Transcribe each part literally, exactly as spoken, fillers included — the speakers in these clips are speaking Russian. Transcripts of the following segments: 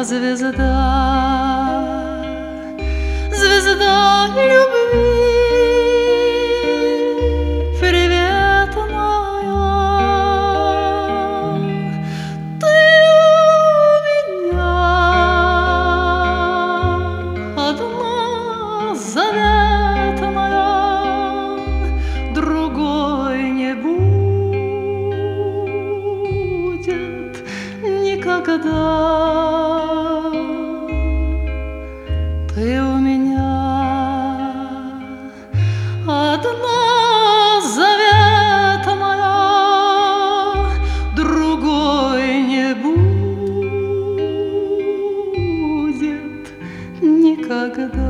звезда, звезда любви, привет моя. Ты у меня одна заветная, другой не будет никогда. Ты у меня одна заветная, другой не будет никогда.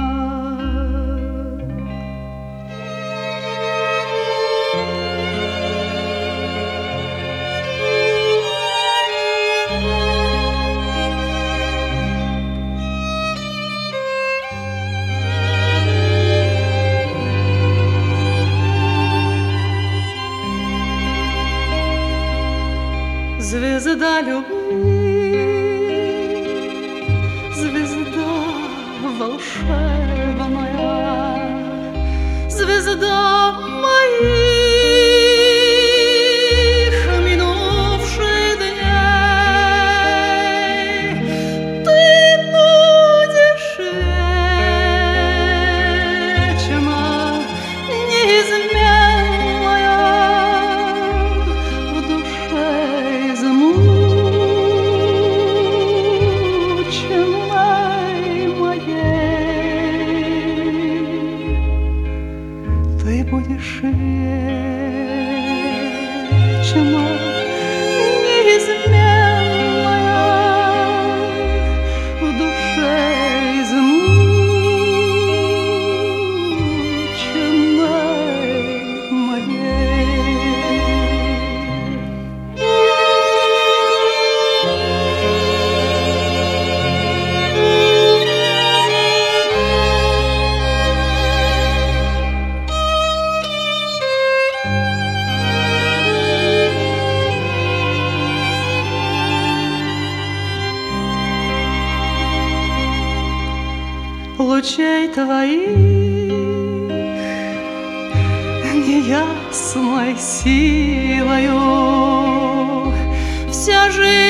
Звезда любви, звезда волшебная, звезда моих минувших дней. Ты будешь вечно неизменная в душе измученной моей. Ты будешь вечно неизменная в душе измученной моей. Лучей твоих неясной силою вся жизнь